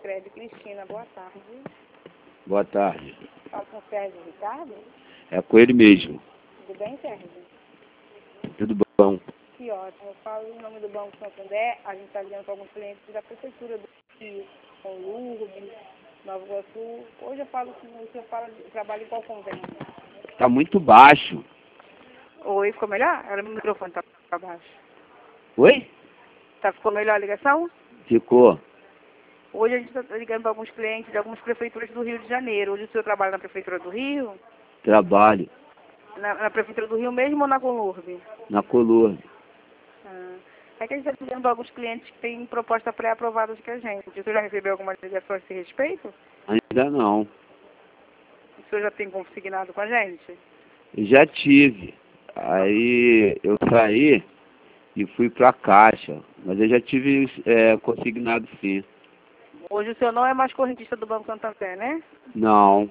Sicredi Cristina, boa tarde. Boa tarde. Fala com o Sérgio Ricardo? É com ele mesmo. Tudo bem, Sérgio? Tudo bom. Que ótimo. Eu falo em nome do Banco Santander. A gente está ligando para alguns clientes da Prefeitura do Rio, com Lourdes, Nova Iguaçu. Hoje eu falo que o senhor trabalha em qual convênio? Tá muito baixo. Oi, ficou melhor? Era o microfone tá para baixo. Oi? Ficou melhor a ligação? Ficou. Hoje a gente está ligando para alguns clientes de algumas prefeituras do Rio de Janeiro. Hoje o senhor trabalha na Prefeitura do Rio? Trabalho. Na Prefeitura do Rio mesmo ou na Conurb? Na Colônia. É que a gente está ligando para alguns clientes que têm proposta pré-aprovada com a gente. O senhor já recebeu alguma ligação a esse respeito? Ainda não. O senhor já tem consignado com a gente? Já tive. Aí eu saí e fui pra Caixa. Mas eu já tive consignado sim. Hoje o senhor não é mais correntista do Banco Santander, né? Não.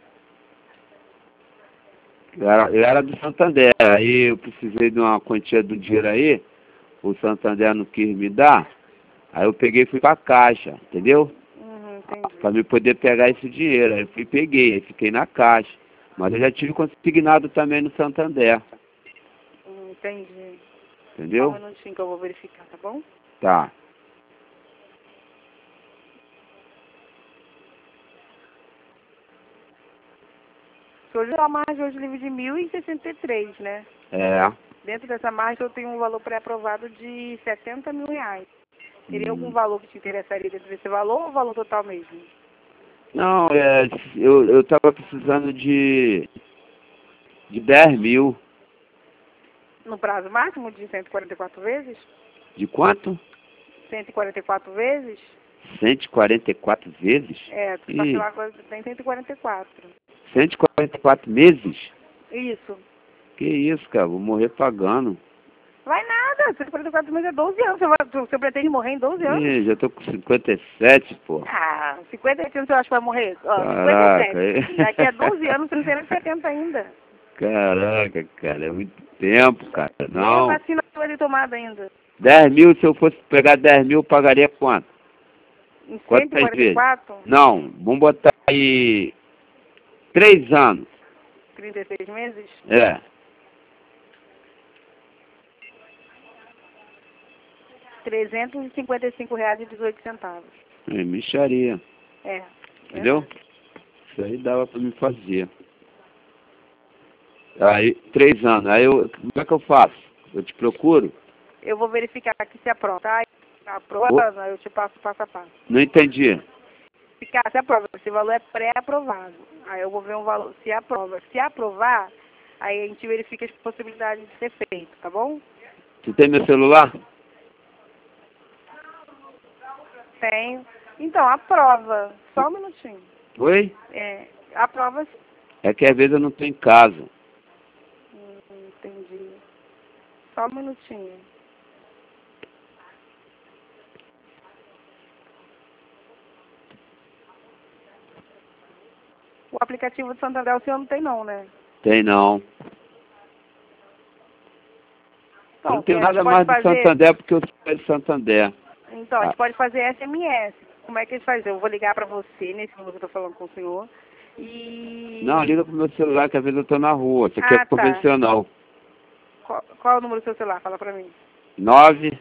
Eu era do Santander. Aí eu precisei de uma quantia do dinheiro aí. O Santander não quis me dar. Aí eu peguei e fui pra Caixa, entendeu? Entendi. Pra me poder pegar esse dinheiro. Aí eu fui e peguei, aí fiquei na Caixa. Mas eu já tive consignado também no Santander. Entendi. Entendeu? Só um minutinho que eu vou verificar, tá bom? Tá. Hoje a margem hoje livre de 1.063, né? É. Dentro dessa margem eu tenho um valor pré-aprovado de R$70 mil. Teria algum valor que te interessaria dentro desse valor ou o valor total mesmo? Não, eu tava precisando de 10 mil. No prazo máximo de 144 vezes? De quanto? 144 vezes? 144 vezes? Tu parcelar agora tem 144. 144 meses? Isso. Que isso, cara? Vou morrer pagando. Vai nada, 144 meses é 12 anos. Você pretende morrer em 12 anos? Ih, já tô com 57, pô. 57 anos eu acho que vai morrer. Caraca. 57. Daqui a 12 anos você não tem nem 70 ainda. Caraca, cara, é muito tempo, cara. Não. Nem a vacina não vai ter tomada ainda. 10 mil, se eu fosse pegar 10 mil, eu pagaria quanto? Em Quantas vezes? 144? Não, vamos botar aí 3 anos. 36 meses? É. R$355,18. É mixaria. Entendeu? Isso aí dava pra me fazer. Aí, 3 anos. Aí como é que eu faço? Eu te procuro? Eu vou verificar aqui se aprova, tá? Aprova, eu te passo passo a passo. Não entendi. Se aprova, esse valor é pré-aprovado. Aí eu vou ver um valor, se aprova. Se aprovar, aí a gente verifica as possibilidades de ser feito, tá bom? Tu tem meu celular? Tenho. Então, aprova. Só um minutinho. Oi? Aprova sim. É que às vezes eu não tô em casa. Entendi. Só um minutinho. O aplicativo do Santander o senhor não tem não, né? Tem não. Então, eu não tenho nada mais do Santander porque eu sou de Santander. Então, a gente pode fazer SMS. Como é que eles fazem? Eu vou ligar pra você, nesse número que eu tô falando com o senhor. Não, liga pro meu celular que às vezes eu tô na rua. Isso aqui é convencional. Qual é o número do seu celular? Fala pra mim. 9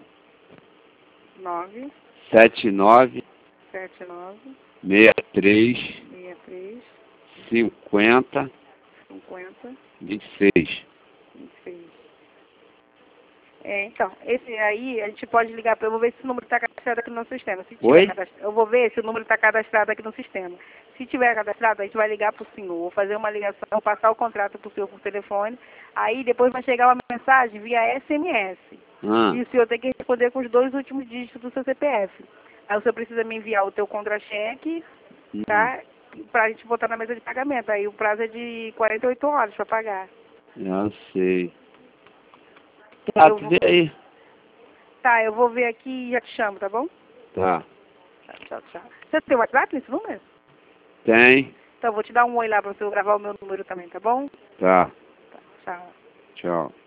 9 79 79 63 63 50 50 26. 26. Então, esse aí a gente pode ligar para. Eu vou ver se o número está cadastrado aqui no nosso sistema. Se tiver eu vou ver se o número está cadastrado aqui no sistema. Se tiver cadastrado, a gente vai ligar para o senhor, vou fazer uma ligação, passar o contrato para o senhor por telefone. Aí depois vai chegar uma mensagem via SMS. E o senhor tem que responder com os 2 últimos dígitos do seu CPF. Aí o senhor precisa me enviar o teu contra-cheque, tá? Para a gente botar na mesa de pagamento. Aí o prazo é de 48 horas para pagar. Eu sei. Tá, tu vê aí. Tá, eu vou ver aqui e já te chamo, tá bom? Tá. Tchau, tchau. Você tem WhatsApp nesse número? Tem. Então eu vou te dar um oi lá pra você gravar o meu número também, tá bom? Tá. Tchau. Tchau.